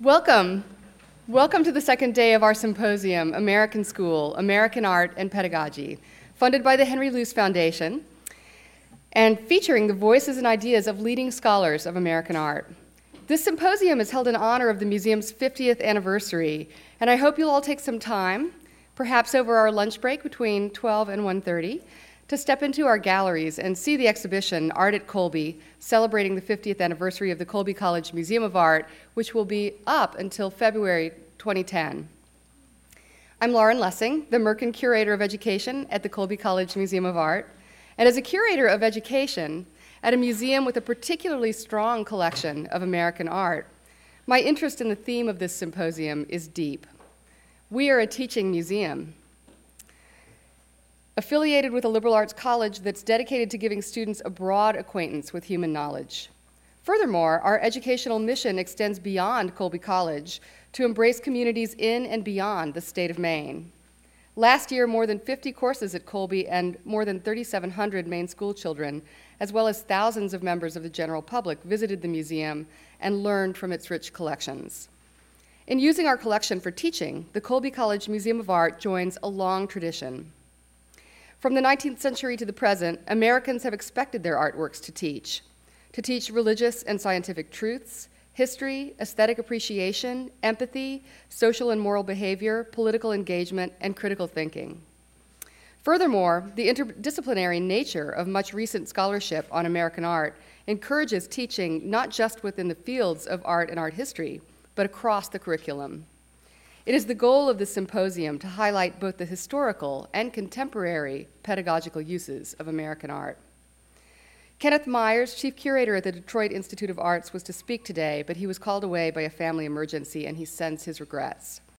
Welcome. Welcome to the second day of our symposium, American School, American Art and Pedagogy, funded by the Henry Luce Foundation, and featuring the voices and ideas of leading scholars of American art. This symposium is held in honor of the museum's 50th anniversary, and I hope you'll all take some time, perhaps over our lunch break between 12 and 1:30, to step into our galleries and see the exhibition, Art at Colby, celebrating the 50th anniversary of the Colby College Museum of Art, which will be up until February 2010. I'm Lauren Lessing, the Merkin Curator of Education at the Colby College Museum of Art, and as a curator of education at a museum with a particularly strong collection of American art, my interest in the theme of this symposium is deep. We are a teaching museum, affiliated with a liberal arts college that's dedicated to giving students a broad acquaintance with human knowledge. Furthermore, our educational mission extends beyond Colby College to embrace communities in and beyond the state of Maine. Last year, more than 50 courses at Colby and more than 3,700 Maine school children, as well as thousands of members of the general public, visited the museum and learned from its rich collections. In using our collection for teaching, the Colby College Museum of Art joins a long tradition. From the 19th century to the present, Americans have expected their artworks to teach religious and scientific truths, history, aesthetic appreciation, empathy, social and moral behavior, political engagement, and critical thinking. Furthermore, the interdisciplinary nature of much recent scholarship on American art encourages teaching not just within the fields of art and art history, but across the curriculum. It is the goal of this symposium to highlight both the historical and contemporary pedagogical uses of American art. Kenneth Myers, chief curator at the Detroit Institute of Arts, was to speak today, but he was called away by a family emergency and he sends his regrets.